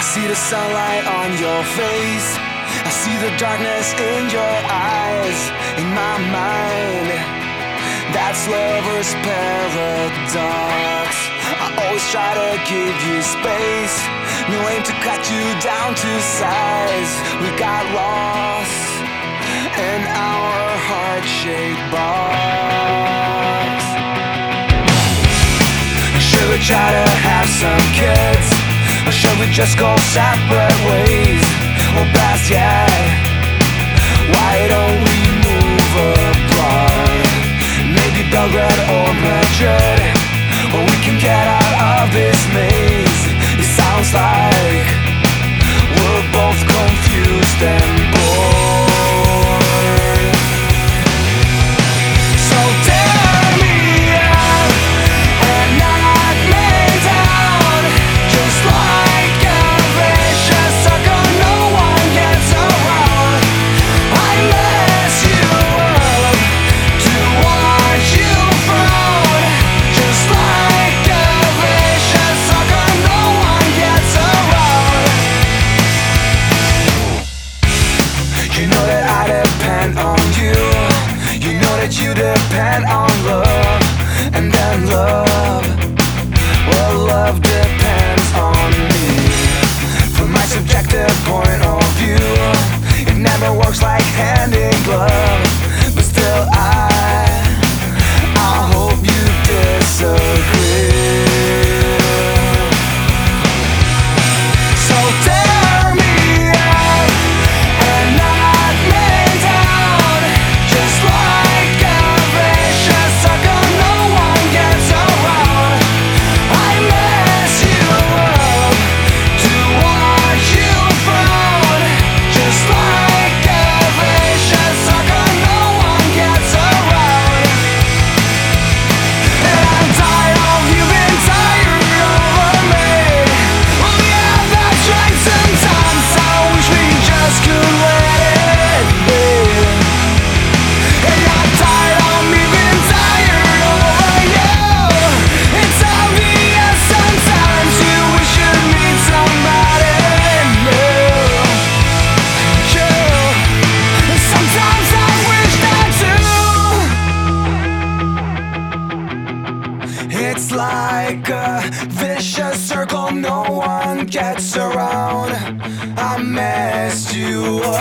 see the sunlight on your face. I see the darkness in your eyes. In my mind, that's lover's paradox. I always try to give you space, no aim to cut you down to size. We got lost in our heart-shaped box. Should we try to have some kids, or should we just go separate ways? Or best yet, why don't we move abroad? Maybe Belgrade or Madrid, or we can get out of this maze. It sounds like we're both confused and bored. So tear me up and knock me down, just like a vicious circle no one gets around. I mess you up to watch you frown, just like a vicious circle no one gets around. You know that I depend on you, you know that you depend on love, and then love, well, love depends on me. From my subjective point of view, it never works like hand in glove. But still I hope you disagree. So tear me up and knock me down, just like a vicious circle no one gets around. I mess you up to watch you frown, just like a vicious circle no one gets around. And I'm tired of you being tired over me. Oh yeah, that's right, sometimes I wish we just could let it be. And I'm tired of me being tired over you. It's obvious sometimes you wish you'd meet somebody new. Sometimes I wish that too. It's like a vicious circle no one gets around. I messed you up